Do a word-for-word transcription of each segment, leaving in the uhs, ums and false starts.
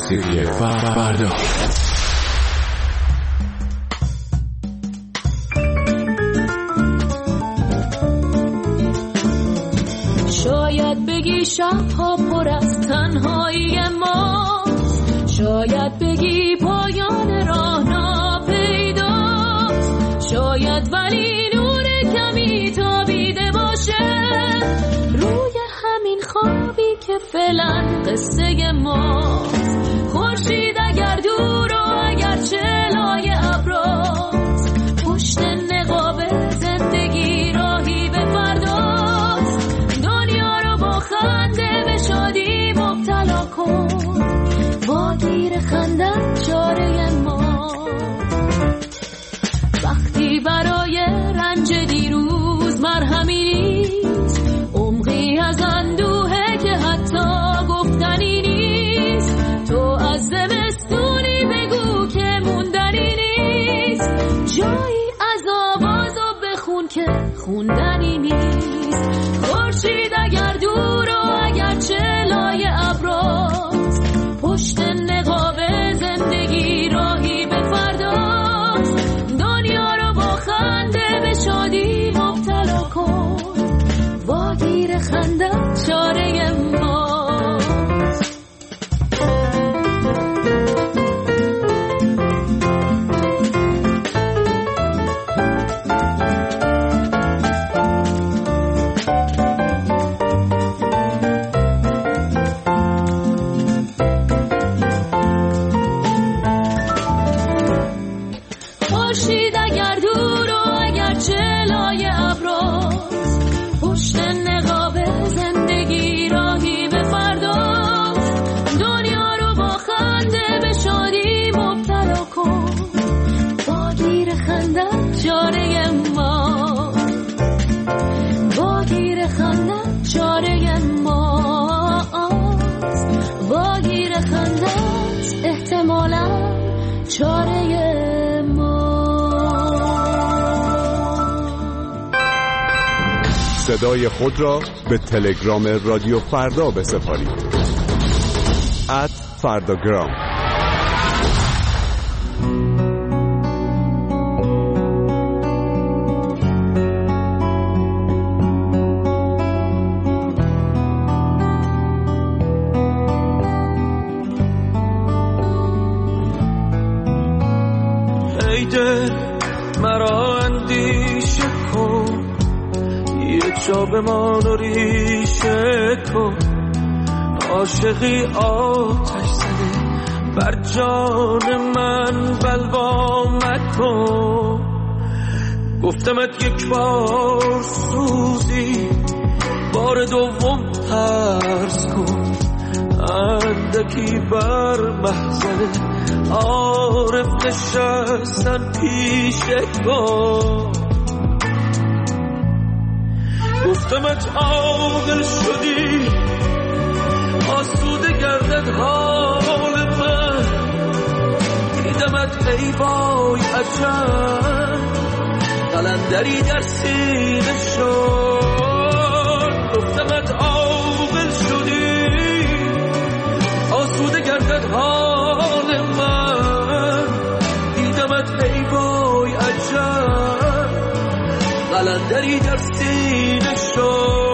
موسیقی فردا. شاید بگی شبها پر از تنهایی ماست، شاید بگی پایان راه ناپیداست، شاید ولی نور کمی تابیده باشه روی همین خوابی که فعلا قصه ماست. خورشید اگر دور و اگر چلای ابراست، پشت نقاب زندگی راهی به فرداست. دنیا رو با خنده به شادی مبتلا کن، با گیر خندت چاره ما. وقتی برای رنج دیروز مرهمی نیست، عمقی از اندوهه که حتی گفتنی نیست. تو از زمستونی بگو که موندنی نیست، جایی از آواز و بخون که خوندنی نیست. خورشید اگر دور و اگر چلای ابراست، پشت نقاب زندگی راهی به فرداست. دنیا رو با خنده به شادی مبتلا کن، واگیر خندت چاره ماست. خورشید اگر دور و اگر چلای ابراست، پشت نقاب زندگی راهی به فرداست. دنیا رو با خنده به شادی مبتلا کن، واگیر خندت چاره ما، واگیر خندت چاره ماست، واگیر خندت احتمالاً چاره صدای خود را به تلگرام رادیو فردا بسپارید. ات فرداگرام. ای دل مرا اندیشه کن، یه جا بمان و ریشه کن. عاشقی آتش زده بر جان من بلوا مکن. گفتمت یک بار سوزی، بار دوم ترس کن. اندکی بر محضر عارف نشستن پیشه کن. گفتمت عاقل شدی، آسوده گردد حال من. دیدمت ای وای عجب، قلندری در سینه شد. گفتمت عاقل شدی، آسوده گردد حال من. دیدمت ای وای عجب، قلندری در سینه شد.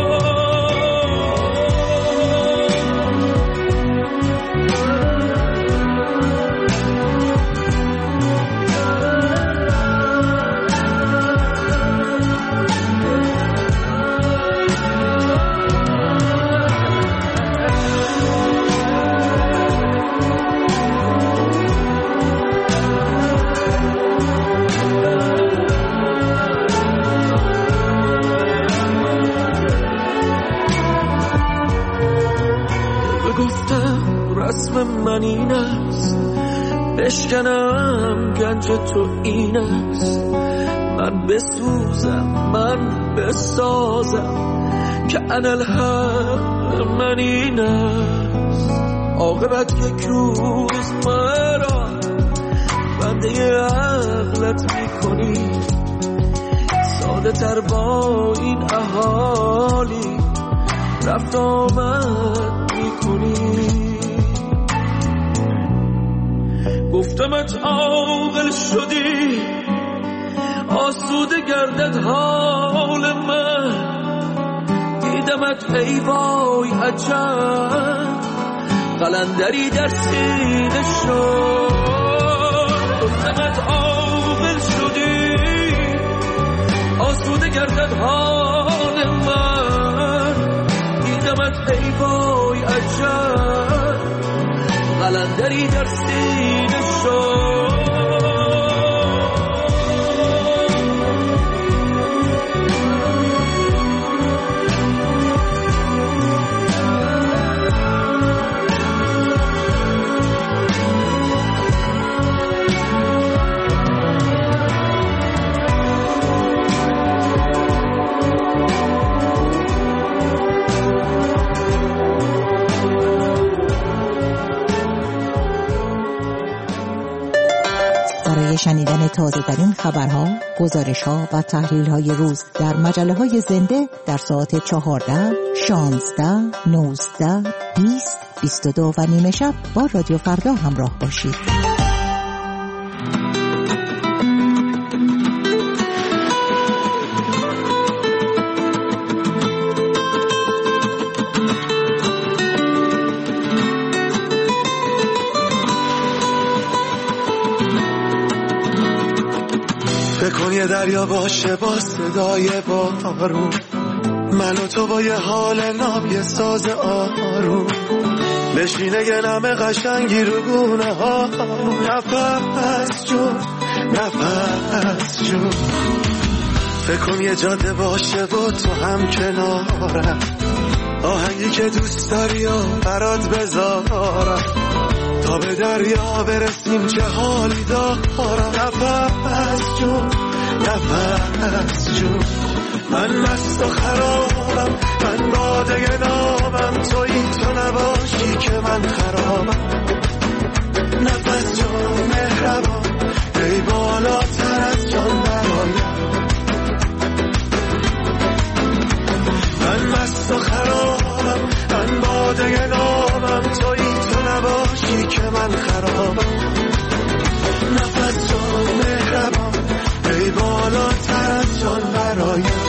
رسم من این است، بشکنم گنج تو این است. من بسوزم من بسازم که انالحق من این است. عاقبت یک روز مرا بنده عقلت میکنی، ساده تر با این اهالی رفت آمد میکنی. گفتمت عاقل شدی آسوده گردد حال من، دیدمت ای وای عجب قلندری در سینه شد. گفتمت عاقل شدی آسوده گردد حال من، دیدمت ای وای عجب قلندری در سینه شد. شنیدن تازه ترین خبرها، گزارش‌ها و تحلیل‌های روز در مجله‌های زنده در ساعت چهارده، شانزده، نوزده، بیست، بیست و دو و نیمه شب با رادیو فردا همراه باشید. بکن یه دریا باشه با صدای بارون، من و تو با یه حال ناب یه ساز آروم، بشینه یه نم قشنگی رو گونه ها، نفس جون نفس جون. بکن یه جاده باشه با تو هم کنارم، آهنگی که دوست داری و برات بذارم، تا به دریا برسیم چه حالی دارم. نفس جون نفس جون، من مست و خرابم، من باده نامم، تویی تو نباشی که من خرابم. نفس جون مهربان، ای بالاتر از جان برایم، من مست و خرابم، من باده نامم، تویی تو نباشی که من خرابم. نفس جان مهربان، ای بالاتر از جان برایم.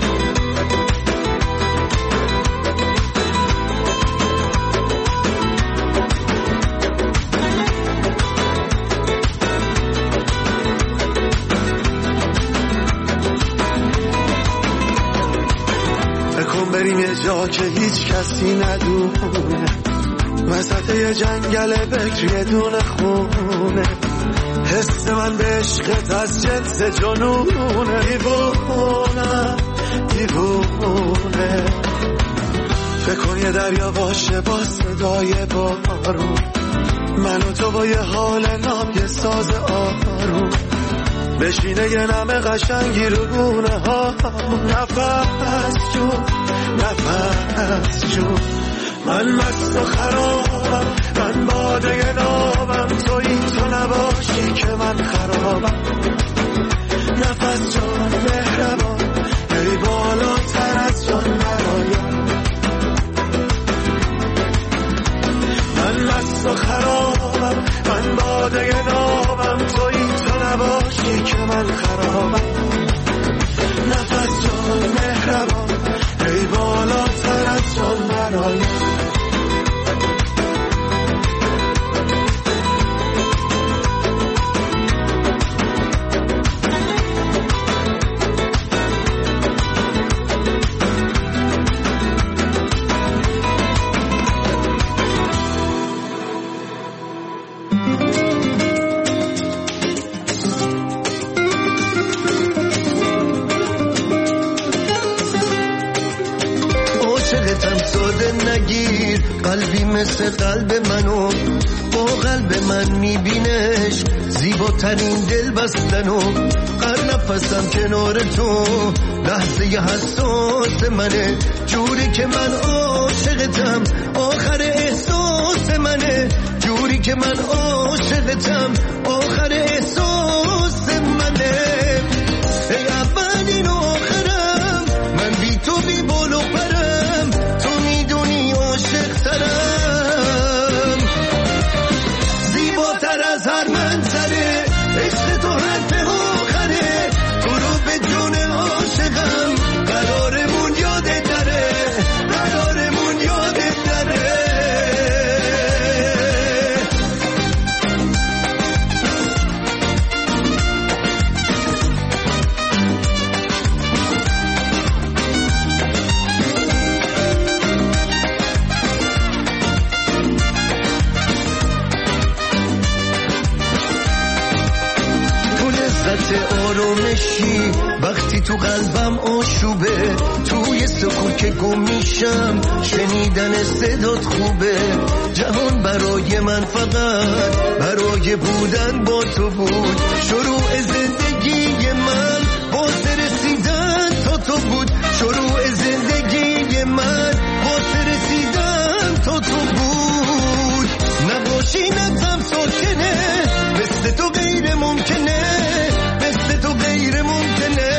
بکن بریم یه جا که هیچ کسی ندونه، وسط یه جنگل بکر یه دونه خونه، حس من به عشقت از جنس جنونه، دیوونه دیوونه. بکن یه دریا باشه با صدای بارون، من و تو با یه حال ناب یه ساز آروم، بشینه یه نم قشنگی رو گونه ها، نفس جون نفس جون. من مست و خرابم، من باده نامم، تویی تو نباشی که من خرابم. نفس جان مهربان، ای بالاتر از جان برایم، من مست و خرابم، من باده نامم، تویی تو نباشی که من خرابم. نفس جان مهربان، ای بالاتر از جان برایم. نگیر قلبی مثل قلب منو، با قلب من میبینش زیباترین دل بستنو، هر نفسم کنار تو لحظه حساس منه، جوری که من عاشقتم آخر احساس منه، جوری که من عاشقتم آخر احساس منه. ای اولین و آخرم، من بی تو بی بال و پرم، تو میدونی عاشق ترم، زیباتر از میشی وقتی تو قلبم آشوبه، توی سکوت که گم میشم شنیدن صدات خوبه. جهان برای من فقط برای بودن با تو بود، شروع زندگی من واسه رسیدن تا تو بود، شروع زندگی من واسه رسیدن تا تو بود. نباشی نتم ساکنه، مثل تو غیر ممکنه، مثل تو غیر ممکنه.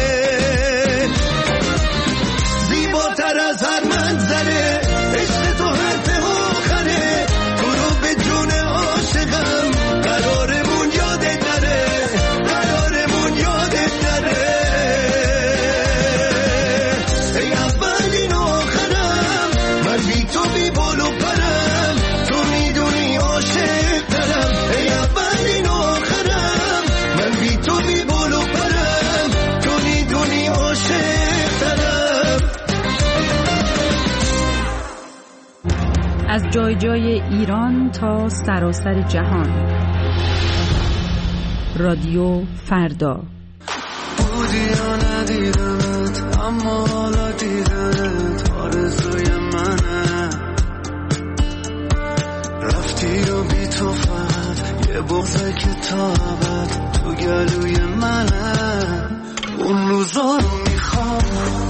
زیباتر از هر منظره، عشق تو حرف آخره، تو رو به جون عاشقم قرارمون یادت نره، قرارمون یادت نره. ای اولین آخرم، من بی تو بی بال و پرم، تو میدونی عاشق دارم. ای اولین آخرم، من بی تو بی بال و پرم، تو میدونی عاشق دارم. از جای جای ایران تا سراسر جهان، رادیو فردا. بودی یا ندیدمت، اما حالا دیدنت آرزوی منه. رفتی و بی تو فقط یه بغضه که تا ابد تو گلوی منه. اون روزا رو میخوام،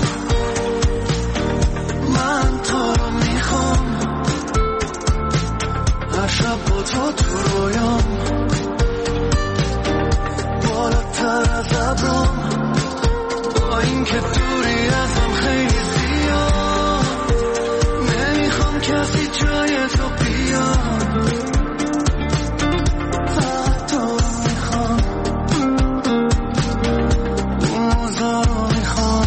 من تو رو میخوام، هر شب با تو تو رویام، بالاتر از ابرام، با این که دوری ازم خیلی زیاد. نمیخوام کسی جای تو بیاد، فقط تو رو میخوام، اون روزا رو میخوام.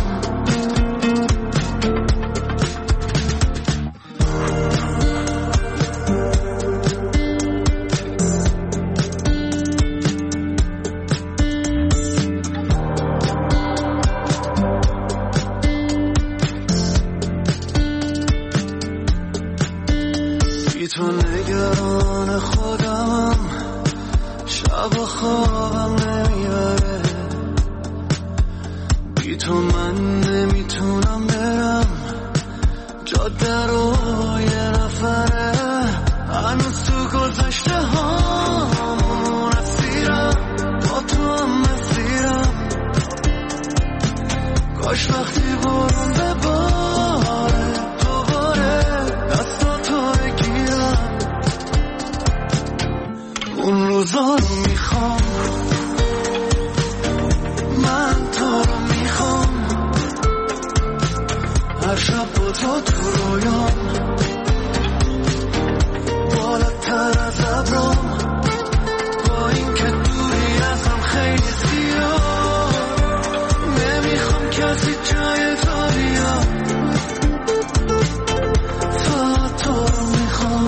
بی تو نگران خودمم، شب و خوابم نمیبره. بی تو من نمیتونم برم، جاده رو یه نفره. هنوز تو گذشته هامون اسیرم، با تو هم مسیرم. کاش وقتی برون بباره دوباره دستاتو بگیرم. اون روزا رو میخوام، من تو رو میخوام، هر شب با تو تو رویام، بالاتر از ابرام، با این که دوری ازم خیلی زیاد. نمیخوام کسی جای تو بیاد، فقط تو رو میخوام،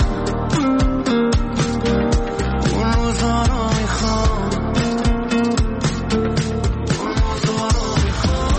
اون روزا رو میخوام، اون روزا رو میخوام.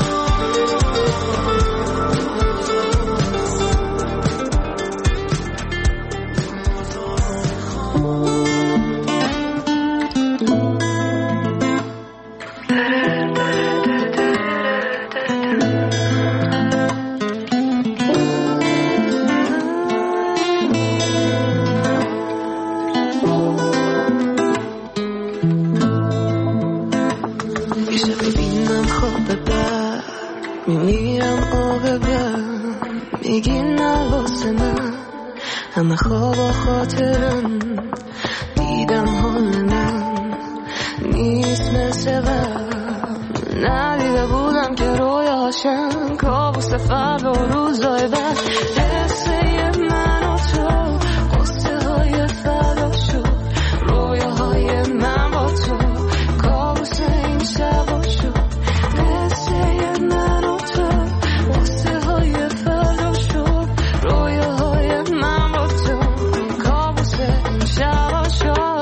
میشه ببینم خواب بر، میمیرم آب بر، میگی نه واسه من همه خواب و خاطرم. دیدم حال من نیست مثل قبل، ندیده بودم که رویاشم کابوس فردا و روزای بعد. قصه من و تو قصه های فردا شد، رویاهای من با تو کابوس این شبا شد. قصه من و تو قصه های فردا شد، رویاهای من با تو کابوس این شبا شد.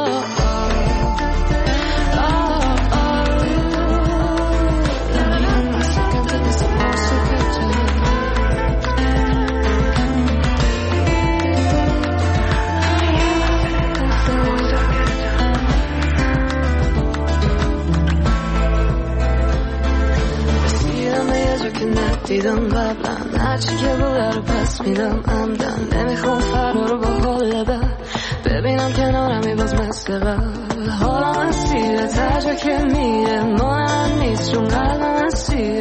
که ندیدم قبلا، هرچی که بوده رو پس میدم عمدن. نمیخوام فردا رو با حال بد ببینم کنارمی باز مثل قبل. حالا من سیره تجا که میره مال من نیست چون قلبم اسیره.